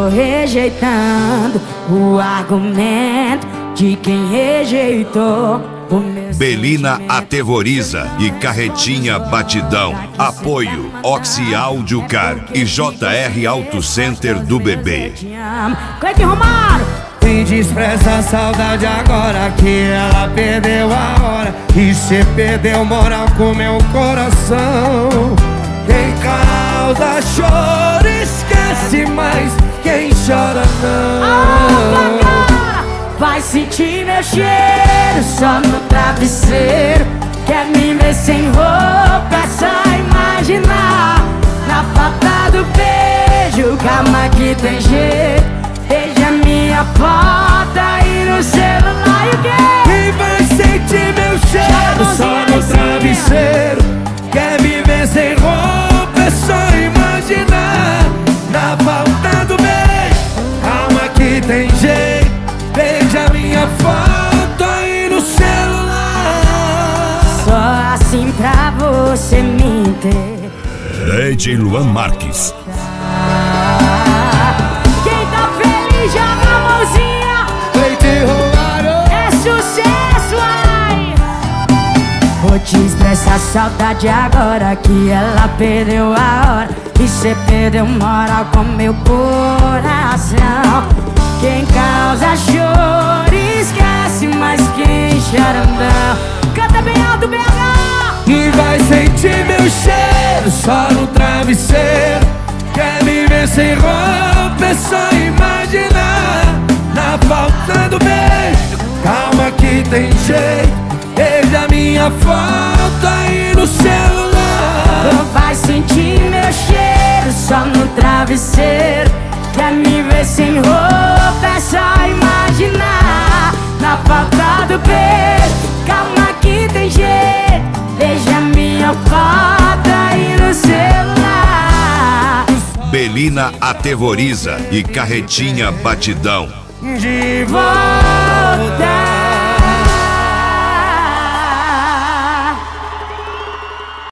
tô rejeitando o argumento de quem rejeitou o meu. Belina Aterroriza e Carretinha Batidão. Apoio Oxi Áudio Car e JR Auto Center do Bebê. Cleiton Romário. Me despreza a saudade agora que ela perdeu a hora. E cê perdeu moral com meu coração. Quem causa choro esquece, mas quem chora não. Vai sentir meu cheiro só no travesseiro. Quer me ver sem roupa, é só imaginar. Na falta do beijo, calma que tem jeito. Veja minha foto aí no celular e o quê? E vai sentir meu cheiro só no travesseiro. Quer me ver sem roupa, é só imaginar. Na falta do beijo, calma que tem jeito. Veja minha foto aí no celular. Só assim pra você me ter. DJ Luan Marques. Quem tá feliz joga a mãozinha. Cleiton Romário. É sucesso, ai. Vou te expressar saudade agora que ela perdeu a hora. E cê perdeu moral com meu coração. Quem causa choro esquece, mas quem chora não. Canta bem alto, BH. E vai sentir meu cheiro só no travesseiro. Quer me ver sem roupa, é só imaginar. Na falta do beijo, calma que tem jeito. Veja minha foto aí no celular. Vai sentir meu cheiro só no travesseiro. Quer me ver sem roupa, é só imaginar. Na falta do beijo, calma que tem jeito. Veja minha foto aí no celular. Belina Aterroriza e Carretinha Batidão. De volta.